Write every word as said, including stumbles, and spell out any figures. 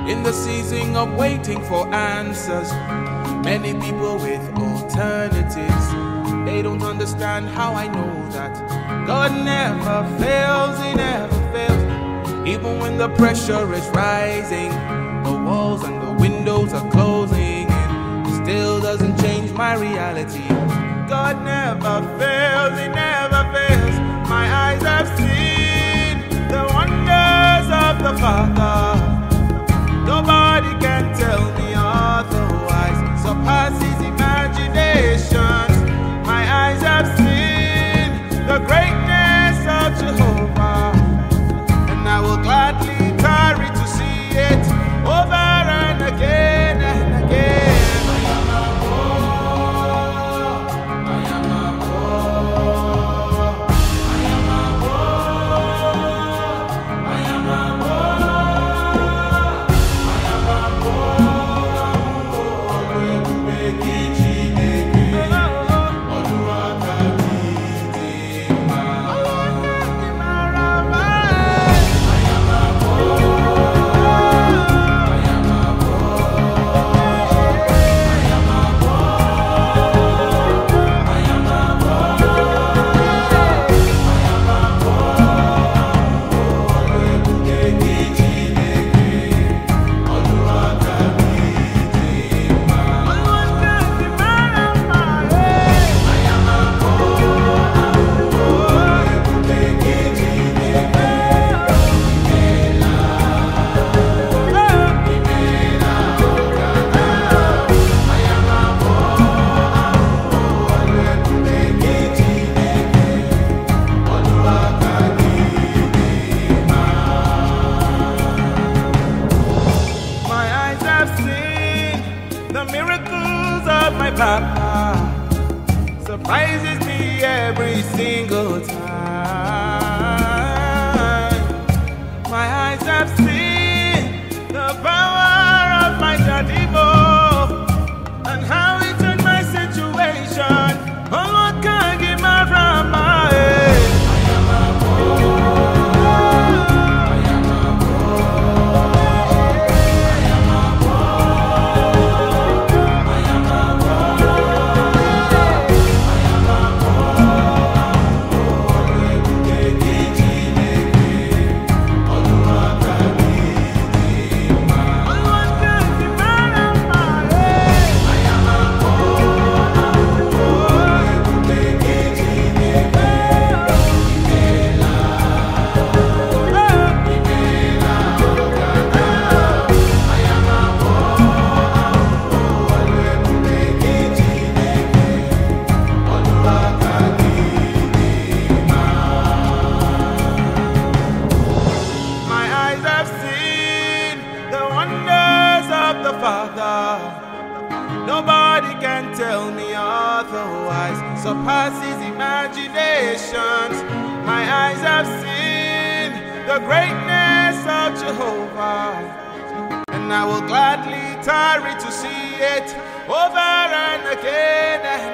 In the season of waiting for answers, many people with alternatives, they don't understand how I know that God never fails, He never fails. Even when the pressure is rising, the walls and the windows are closing in, it still doesn't change my reality. God never fails, He never fails. My eyes have seen the wonders of the Father. Nobody can tell me otherwise. Surpasses imaginations. My eyes have seen the greatness of Jehovah, and I will gladly tarry to see it over and again and again. Papa surprises me every single time. My eyes have seen the power of my daddy Mo and how he turned my situation. Oh, what can give my Rama? Nobody can tell me otherwise. Surpasses imaginations. My eyes have seen the greatness of Jehovah, and I will gladly tarry to see it over and again.